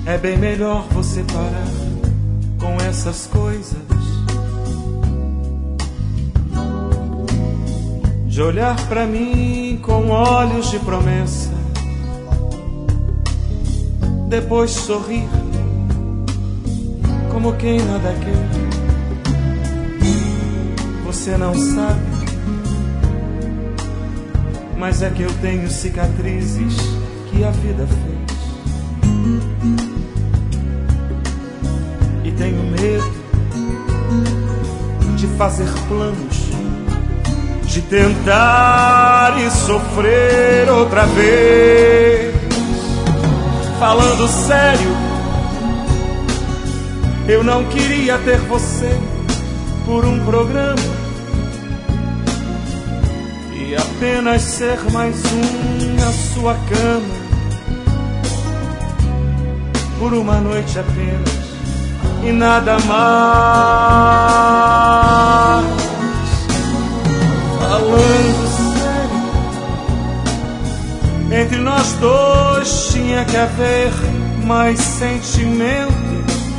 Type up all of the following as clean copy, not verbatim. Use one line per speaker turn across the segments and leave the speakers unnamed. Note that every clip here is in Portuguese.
É bem melhor você parar com essas coisas, de olhar pra mim com olhos de promessa, depois sorrir como quem nada quer. Você não sabe, mas é que eu tenho cicatrizes que a vida fez. E tenho medo de fazer planos, de tentar e sofrer outra vez. Falando sério, eu não queria ter você por um programa e apenas ser mais um na sua cama, por uma noite apenas e nada mais. Falando sério, entre nós dois tinha que haver mais sentimento.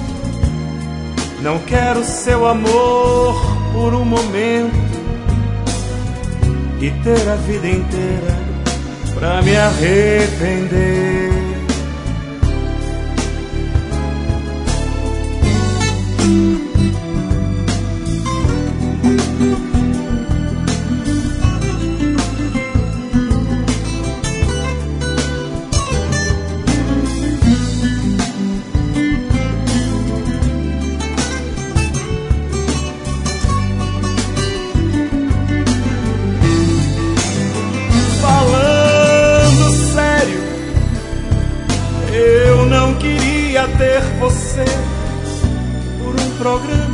Não quero seu amor por um momento e ter a vida inteira pra me arrepender. Ter você por um programa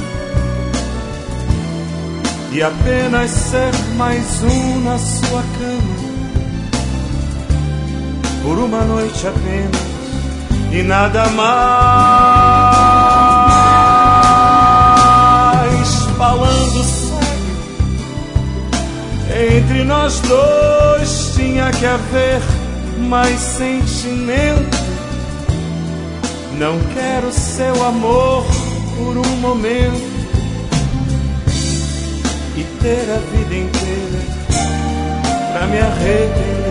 e apenas ser mais um na sua cama, por uma noite apenas e nada mais. Falando sério, entre nós dois tinha que haver mais sentimento. Não quero seu amor por um momento e ter a vida inteira pra me arrepender.